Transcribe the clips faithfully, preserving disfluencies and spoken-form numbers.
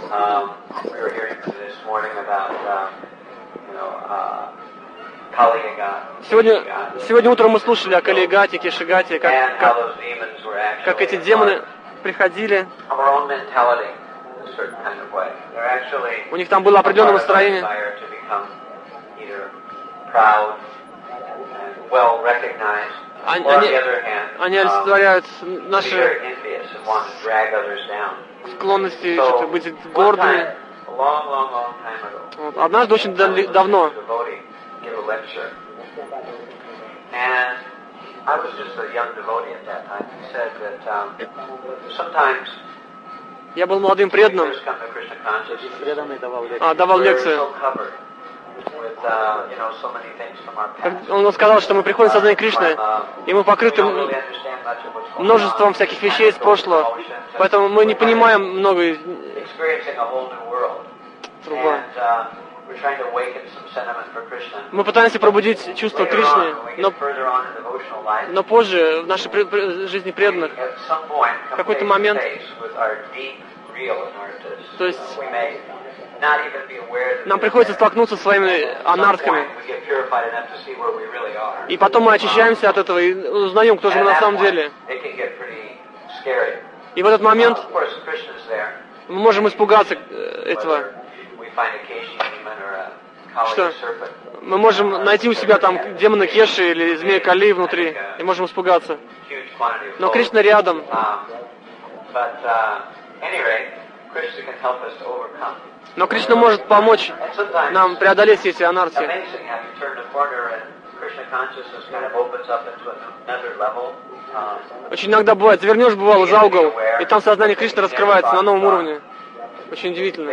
Сегодня, сегодня утром мы слушали о Кали-Югате, Кеши-Гате, как, как, как эти демоны приходили. У них там было определенное настроение. Они, они, они олицетворяют наши склонности что-то быть гордыми. Вот. Однажды очень давно я был молодым преданным, а, давал лекцию. Он сказал, что мы приходим в сознание Кришны, и мы покрыты множеством всяких вещей из прошлого, поэтому мы не понимаем много. Труба. Мы пытаемся пробудить чувство Кришны, но, но позже в нашей жизни преданных в какой-то момент, то есть нам приходится столкнуться со своими анархами. И потом мы очищаемся от этого и узнаем, кто же мы на самом деле. И в этот момент мы можем испугаться этого. Что мы можем найти у себя там демона Кеши или змея Кали внутри, и можем испугаться. Но Кришна рядом. Но Кришна может помочь нам преодолеть эти анархии. Очень иногда бывает, завернешь, бывало, за угол, и там сознание Кришны раскрывается на новом уровне. Очень удивительно.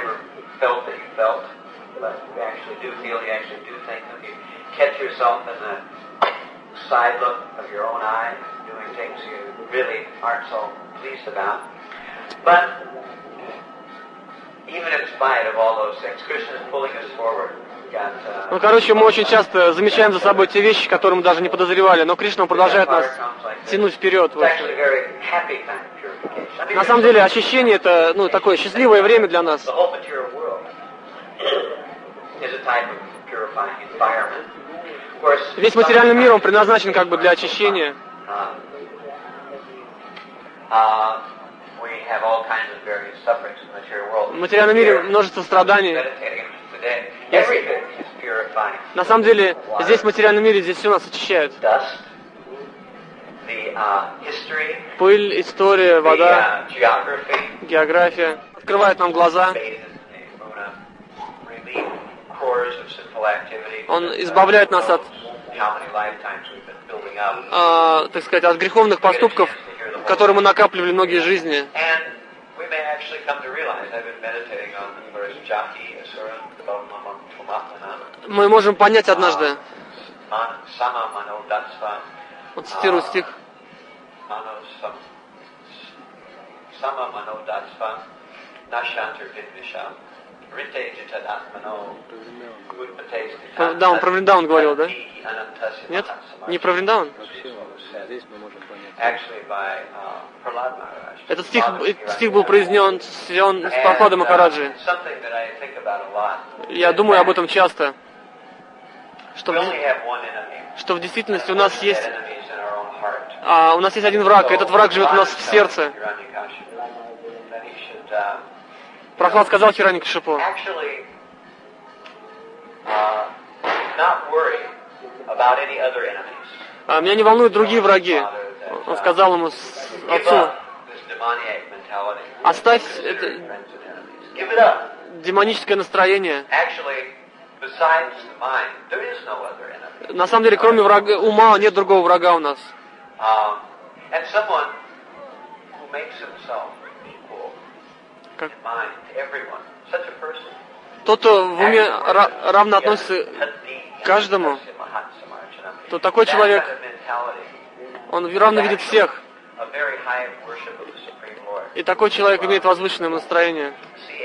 Ну, короче, мы очень часто замечаем за собой те вещи, которые мы даже не подозревали, но Кришна продолжает нас тянуть вперед. Вот. На самом деле, очищение — это ну, такое счастливое время для нас. Весь материальный мир, он предназначен как бы для очищения. В материальном мире множество страданий. Если... На самом деле, здесь в материальном мире здесь все нас очищает. Пыль, история, вода, география открывает нам глаза. Он избавляет нас от, э, так сказать, от греховных поступков, которые мы накапливали многие жизни. Мы можем понять однажды. Вот цитирую стих. Да, он про Вриндаун говорил, да? Нет? Не про Вриндаун? Этот стих, этот стих был произнесен с Прабхупадой Махараджи. Я думаю об этом часто. Что в, что в действительности у нас есть а, у нас есть один враг, и этот враг живет у нас в сердце. Прохлад сказал Хираньякшипу: а, меня не волнуют другие враги. Он сказал ему отцу: оставь это демоническое настроение. На самом деле, кроме врага, ума, нет другого врага у нас. Как? Тот, кто в уме равно относится к каждому, то такой человек, он равно видит всех. И такой человек имеет возвышенное настроение.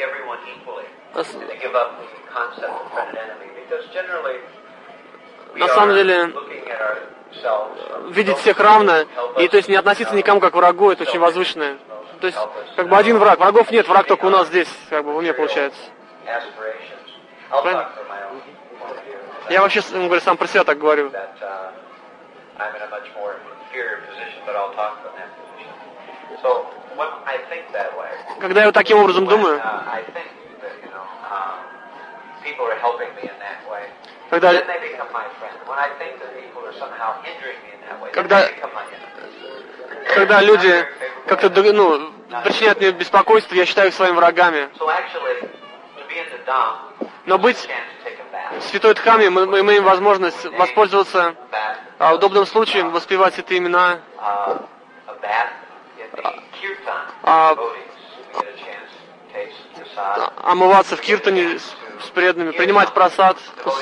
На самом деле, видеть всех равно, и то есть не относиться никому как к врагу, это очень возвышенное. То есть, как бы один враг. Врагов нет, враг только у нас здесь, как бы в уме получается. Правильно? Я вообще, говорю, сам про себя так говорю. Когда я вот таким образом думаю, когда, когда, когда люди как-то, ну, причиняют мне беспокойство, я считаю их своими врагами. Но быть святой Дхамме, мы, мы имеем возможность воспользоваться а, удобным случаем, воспевать эти имена, а, омываться в киртане с, с преданными, принимать прасад,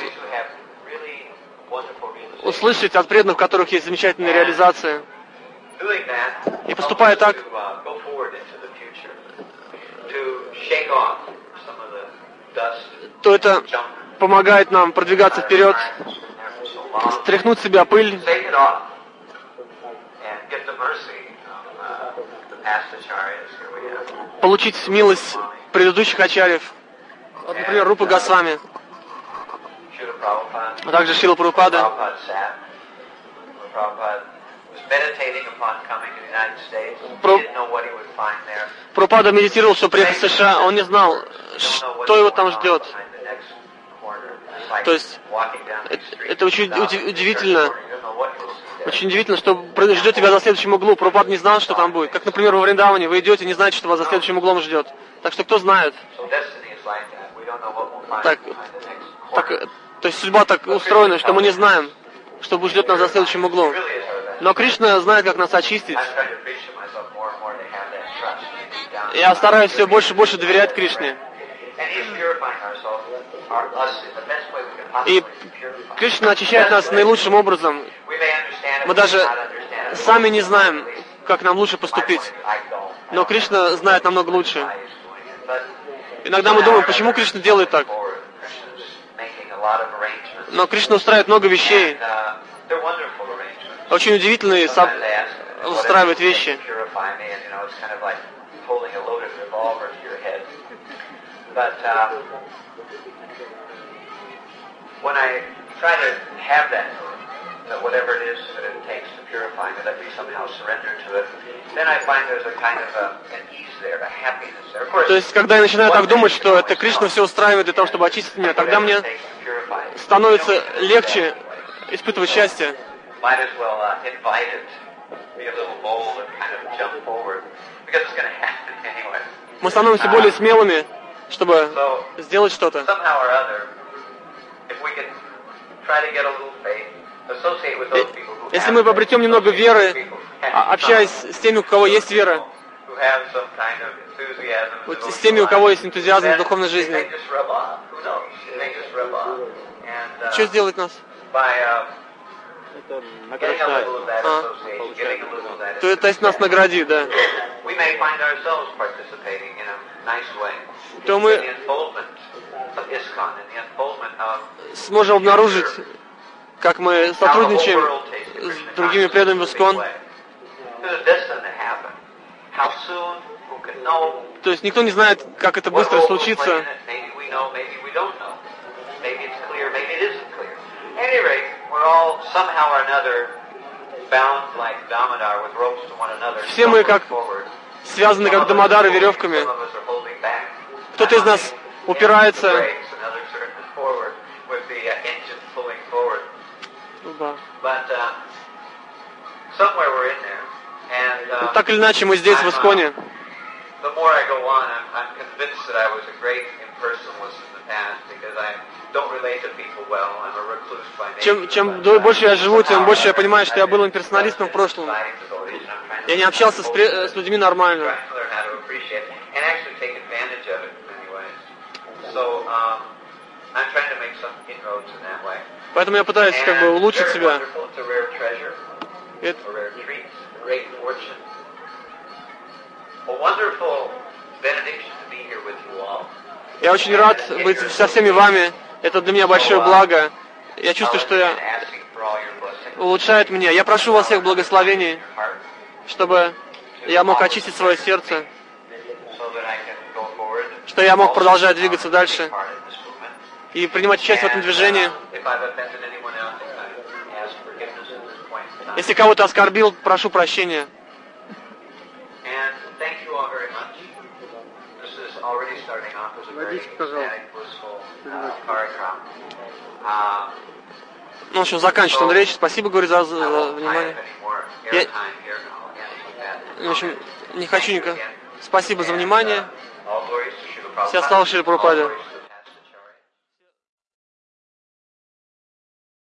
услышать от преданных, у которых есть замечательная реализация. И поступая так, то это помогает нам продвигаться вперед, стряхнуть с себя пыль, получить милость предыдущих ачарьев, вот, например, Рупа Госвами, а также Шрила Прабхупада. Прабхупада медитировал, чтобы приехать в США, он не знал, что его там ждет. То есть, это, это очень удивительно, очень удивительно, что ждет тебя за следующим углом. Прабхупада не знал, что там будет. Как, например, во Вриндаване, вы идете, не знаете, что вас за следующим углом ждет. Так что кто знает? Так, так, то есть судьба так устроена, что мы не знаем, что ждет нас за следующим углом. Но Кришна знает, как нас очистить. Я стараюсь все больше и больше доверять Кришне. И Кришна очищает нас наилучшим образом. Мы даже сами не знаем, как нам лучше поступить. Но Кришна знает намного лучше. Иногда мы думаем, почему Кришна делает так. Но Кришна устраивает много вещей. Очень удивительные сам устраивает вещи. То есть, когда я начинаю так думать, что это Кришна все устраивает для того, чтобы очистить меня, тогда мне становится легче испытывать счастье. Мы становимся более смелыми, чтобы сделать что-то. Если мы обретем немного веры, общаясь с теми, у кого есть вера, вот с теми, у кого есть энтузиазм в духовной жизни, что сделать нас? А. То, то есть нас наградит, да. То мы сможем обнаружить, как мы сотрудничаем с другими преданными в Искон. То есть никто не знает, как это быстро случится. Все мы как связаны как Дамодары веревками. Кто-то из нас упирается. Но так или иначе мы здесь в Исконе. Чем, чем больше я живу, тем больше я понимаю, что я был имперсоналистом в прошлом. Я не общался с, с людьми нормально. Поэтому я пытаюсь как бы улучшить себя. Это... Я очень рад быть со всеми вами. Это для меня большое благо. Я чувствую, что я улучшает меня. Я прошу вас всех благословений, чтобы я мог очистить свое сердце. что я мог продолжать двигаться дальше и принимать участие в этом движении. Если кого-то оскорбил, прошу прощения. Ну, в общем, заканчивает он речь. Спасибо, говорю, за, за внимание. Я, в общем, не хочу никак. Спасибо за внимание. Вся слава Шриле Прабхупаде.